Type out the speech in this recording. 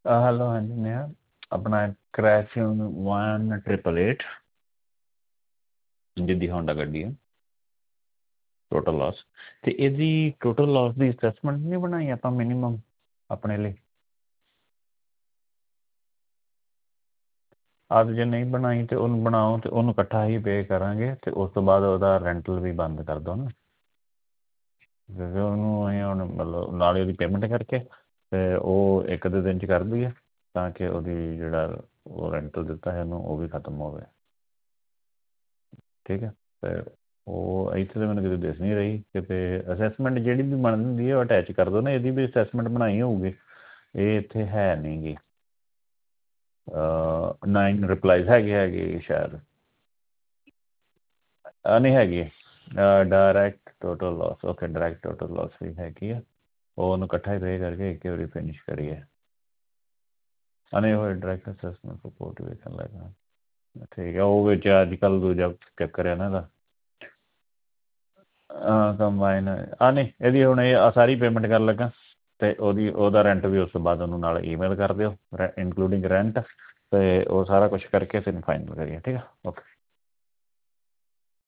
hello ਹਾਂਜੀ ਨੇਹਾ ਆਪਣਾ crash 1888 ਜਿੱਦੀ ਹੋਂਡਾ ਗੱਡੀ ਹੈ ਟੋਟਲ ਲਾਸ ਅਤੇ ਇਹਦੀ ਟੋਟਲ ਲਾਸ ਦੀ ਅਸੈਸਮੈਂਟ ਨਹੀਂ ਬਣਾਈ ਆਪਾਂ ਮਿਨੀਮਮ ਆਪਣੇ ਲਈ ਅੱਜ ਜੇ ਨਹੀਂ ਬਣਾਈ ਤਾਂ ਉਹਨੂੰ ਬਣਾਓ ਅਤੇ ਉਹਨੂੰ ਇਕੱਠਾ ਹੀ ਪੇ ਕਰਾਂਗੇ ਅਤੇ ਉਸ ਤੋਂ ਬਾਅਦ ਉਹਦਾ ਰੈਂਟਲ ਵੀ ਬੰਦ ਕਰ ਦਿਓ ਨਾ ਕਿਉਂਕਿ ਉਹਨੂੰ ਅਸੀਂ ਹੁਣ ਮਤਲਬ ਨਾਲ ਹੀ ਉਹਦੀ ਪੇਮੈਂਟ ਕਰਕੇ ਅਤੇ ਉਹ ਇੱਕ ਦੋ ਦਿਨ 'ਚ ਕਰ ਦਈਏ ਤਾਂ ਕਿ ਉਹਦੀ ਜਿਹੜਾ ਉਹ ਰੈਂਟਲ ਦਿੱਤਾ ਹੈ ਉਹਨੂੰ ਉਹ ਵੀ ਖਤਮ ਹੋਵੇ ਠੀਕ ਹੈ ਅਤੇ ਉਹ ਇੱਥੇ ਤਾਂ ਮੈਨੂੰ ਕਿਤੇ ਦਿਸ ਨਹੀਂ ਰਹੀ ਕਿਤੇ ਅਸੈਸਮੈਂਟ ਜਿਹੜੀ ਵੀ ਬਣ ਹੁੰਦੀ ਹੈ ਉਹ ਅਟੈਚ ਕਰ ਦਿਓ ਨਾ ਇਹਦੀ ਵੀ ਅਸੈਸਮੈਂਟ ਬਣਾਈ ਹੋਊਗੀ ਇਹ ਇੱਥੇ ਹੈ ਨਹੀਂ ਗੀ 9 ਰਿਪਲਾਈਜ਼ ਹੈਗੇ ਸ਼ਾਇਦ ਨਹੀਂ ਹੈਗੀ direct total loss okay direct total loss ਵੀ ਹੈਗੀ ਆ ਉਹ ਉਹਨੂੰ ਇਕੱਠਾ ਹੀ ਪੇ ਕਰਕੇ ਇੱਕ ਵਾਰੀ ਫਿਨਿਸ਼ ਕਰੀਏ ਨਹੀਂ ਹੋਏ ਡਾਇਰੈਕਟ ਅਸੈਸਮੈਂਟ ਰਿਪੋਰਟ ਵੇਖਣ ਲੱਗਾ ਠੀਕ ਹੈ ਉਹ ਵਿੱਚ ਅੱਜ ਕੱਲ੍ਹ ਦੂਜਾ ਚੱਕਰ ਹੈ ਨਾ ਇਹਦਾ ਕੰਬਾਈਨ ਨਹੀਂ ਇਹਦੀ ਹੁਣ ਇਹ ਸਾਰੀ ਪੇਮੈਂਟ ਕਰਨ ਲੱਗਾ ਅਤੇ ਉਹਦਾ ਰੈਂਟ ਵੀ ਉਸ ਤੋਂ ਬਾਅਦ ਉਹਨੂੰ ਨਾਲ ਈਮੇਲ ਕਰ ਦਿਓ ਇਨਕਲੂਡਿੰਗ ਰੈਂਟ ਅਤੇ ਉਹ ਸਾਰਾ ਕੁਛ ਕਰਕੇ ਫਿਰ ਫਾਈਨਲ ਕਰੀਏ ਠੀਕ ਆ ਓਕੇ